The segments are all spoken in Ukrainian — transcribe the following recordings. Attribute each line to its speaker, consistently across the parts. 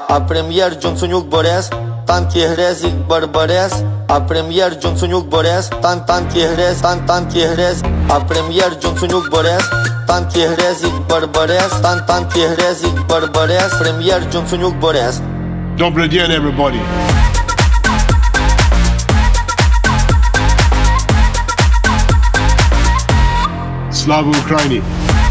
Speaker 1: а прем'єр Джонсонюк Борис, танки Грезік Барбарес, а прем'єр Джонсонюк Борис, танки Грез, танки Грез, а прем'єр Джонсонюк Борис, танки Грезік Барбарес, танки Грезік Барбарес, прем'єр Джонсонюк Борис.
Speaker 2: Добрый день, everybody. Слава Україні!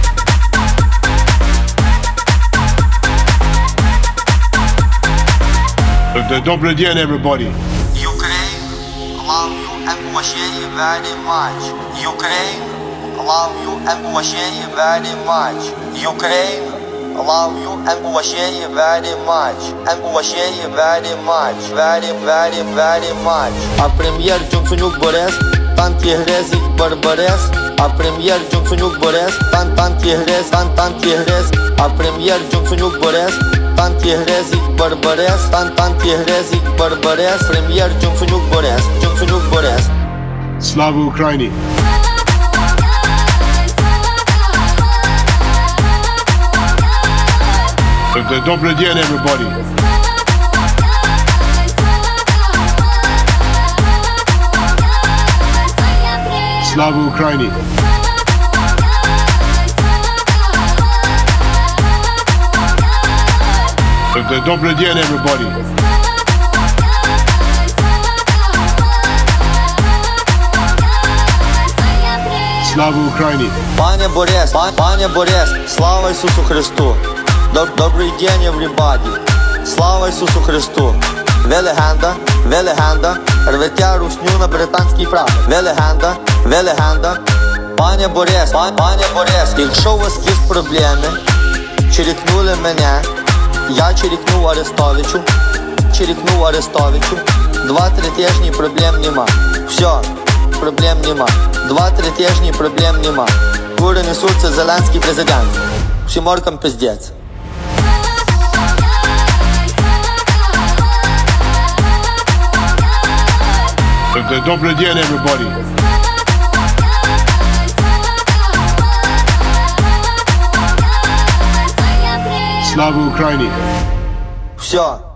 Speaker 2: Добрый день, everybody.
Speaker 1: Ukraine, love you and Moshe very much. Ukraine, love you and Moshe very much. Ukraine, love you and Moshe very much. And Moshe very much. Very much. А прем'єр Джонсонюк Борис, танки Грезік Барбарес. А прем'єр Джонсонюк Борис, танки Грез, танки Грез. А прем'єр Джонсонюк Борис, танки Грезік Барбарес, танки Грезік Барбарес, прем'єр Джонсонюк Борис, Джонсонюк Борис.
Speaker 2: Слава Україні! Добрый день, everybody. Слава Україні! Добрый день, everybody. Слава Україні!
Speaker 1: Пане Борис, пане Борис, слава Ісусу Христу. Добрий день, everybody. Слава Ісусу Христу. Ви легенда, рветя русню на британський прапор. Ви легенда. Пане Борис, якщо у вас є проблеми, черекнули мене, я черекнув Арестовичу, 2-3 тижні проблем нема. Все, проблем нема. 2-3 тижні проблем нема. Кури несуться Зеленський президент. Всім оркам пиздець.
Speaker 2: Добрый день, everybody. Слава Україні!
Speaker 1: Все.